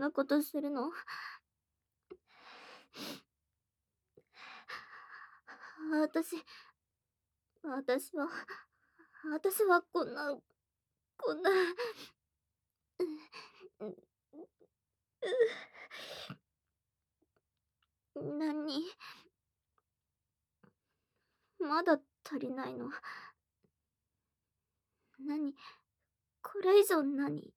なことするの？私、私は、私はこんな、う何？まだ足りないの？何？これ以上何？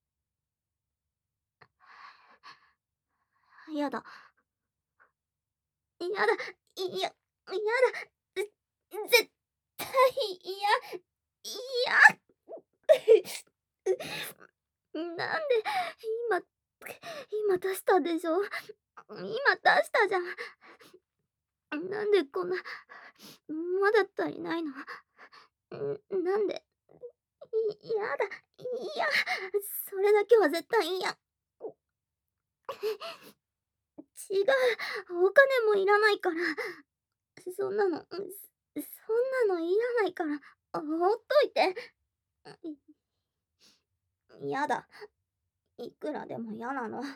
やだ。やだ。やだ。絶対嫌。なんで、今今出したでしょ。今出したじゃん。なんでこんな、まだ足りないの？なんで、やだ、嫌。それだけは絶対嫌。違う、お金もいらないから。そんなの、そんなのいらないから、ほっといて。やだ、いくらでも嫌なの。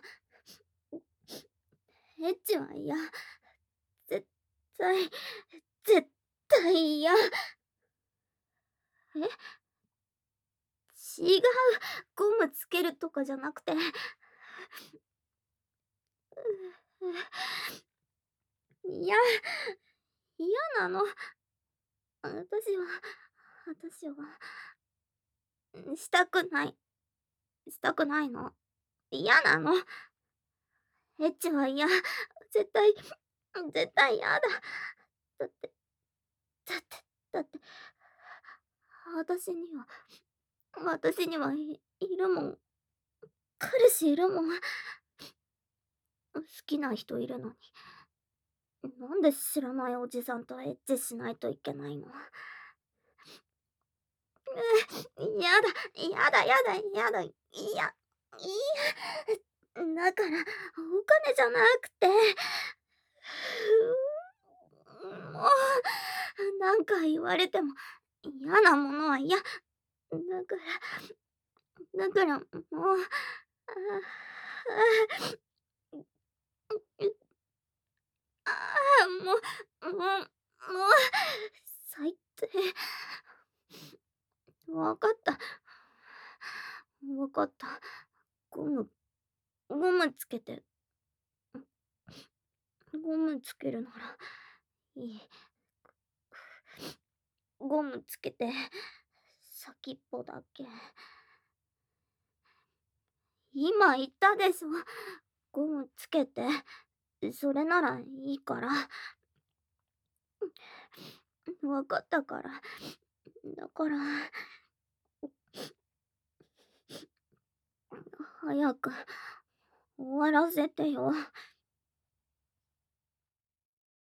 エッチは嫌。絶対、絶対嫌。え、違う、ゴムつけるとかじゃなくて。嫌、嫌なの。私は、したくない。したくないの。嫌なの。エッチは嫌。絶対、絶対嫌だ。だって、だって、だって、私には、私にはいるもん。彼氏いるもん。好きな人いるのに。なんで知らないおじさんとエッチしないといけないの？やだ、やだ、やだ、やだ、いや、だから、お金じゃなくて、もう、なんか言われても嫌なものは嫌。だからもう、ああもう、最低。わかった。わかった。ゴム、ゴムつけて、ゴムつけるならいい。ゴムつけて、先っぽだけ。今言ったでしょ。ゴムつけて。それならいいから。わかったから。だから、早く終わらせてよ。